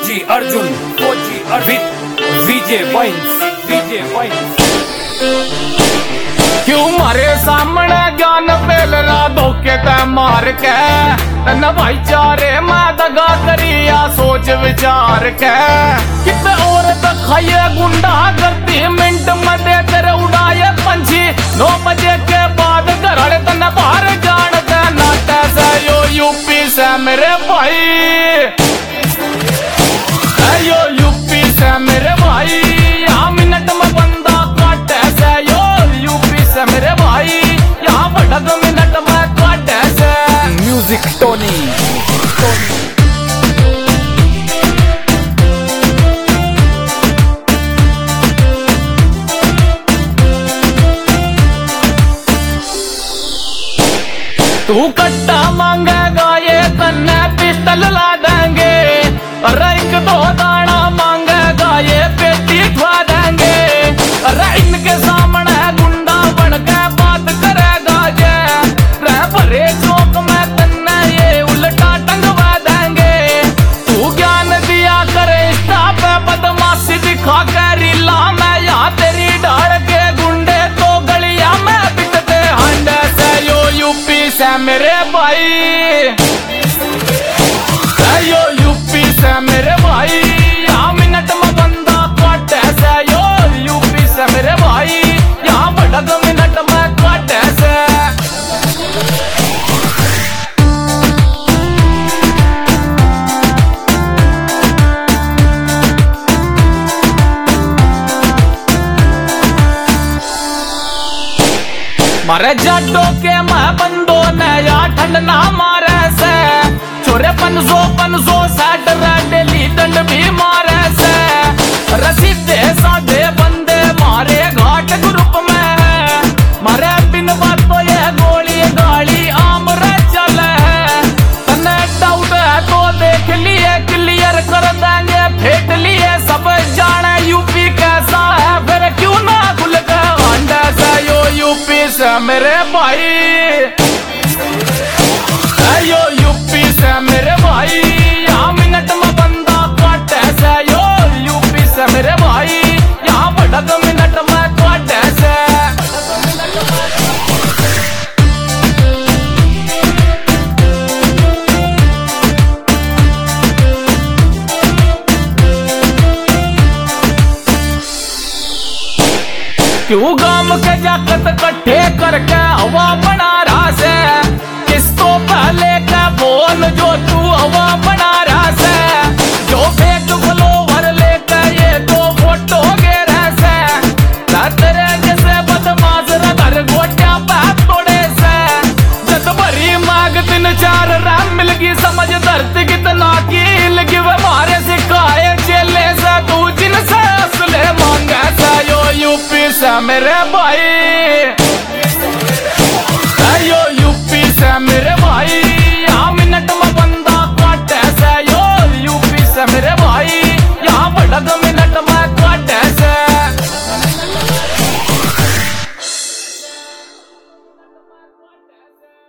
फौजी अर्जुन, फौजी अर्वित, विजय वाइन्स। क्यों मारे सामने ज्ञान पेलना धोखे ते मार के तन भाईचारे मैं दगा करिया सोच विचार के कितने और खाइए गुंडा करती मिनट में दे तेरे उड़ाए पंछी 9 बजे के बाद घर तन बाहर जान दे नाटे से यो यूपी से मेरे भाई, यो यूपी से मेरे भाई। यहाँ मिनट में बंदा काटे से यो यूपी से मेरे भाई, यहाँ भटक मिनट में काटे से। Music Tony. तू कट्टा मांगेगा ये तन्ने पिस्टल ला देंगे, अरे 1-2 दाना मांगेगा ये पेटी खा देंगे। अरे इनके सामने गुंडा बन के बात करेगा ये रे भरे चौक में तन्ने ये उल्टा टंगवा देंगे। तू ज्ञान दिया करे इंस्टा पे बदमाशी दिखा के रीला में, यहाँ तेरी डाल के गुंडे तो गलिया में बिकते हंडे से यो यूपी से मेरे भाई, यो यूपी से मेरे भाई। यहाँ मिनट में बंदा काटे से यो यूपी से मेरे भाई, यहाँ भटक मिनट में काटे से। मारे जाटो के मैं बंदो ने या ठंड ना मारे से, छोरे 500 साठ डेली दंड भी मारे से। रसीदे साधे बंदे मारे घाट ग्रुप में है, मारे बिन बात तो ये गोली गाली आम रे चले है। तने डाउट है तो देख लिए क्लियर कर देंगे, फेंक लिए सब जाने यूपी कैसा है, फिर क्यों ना खुल के अंडे से यो यूपी से मेरे भाई, यो यूपी से मेरे भाई। यहाँ मिनट में बंदा काटे से यो यूपी से मेरे भाई, यहाँ भटक मिनट में काटे से। क्यों गांव के जाकत कट्ठे करके हवा बना रहा से, किस तो पहले का बोल जो तू हवा बना रहा से। जो फेक फ्लोवर लेकर ये तो फोटो गेरे से, तेरे जैसे बदमाश घर गोटिया पैप तोड़े से। जद भरी मांग 3-4 राम मिल गई, समझ धरती कितना कील की वे मारे सिखाए चेले से। तू जिनसे असले मांगे से यो यूपी से मेरे भाई।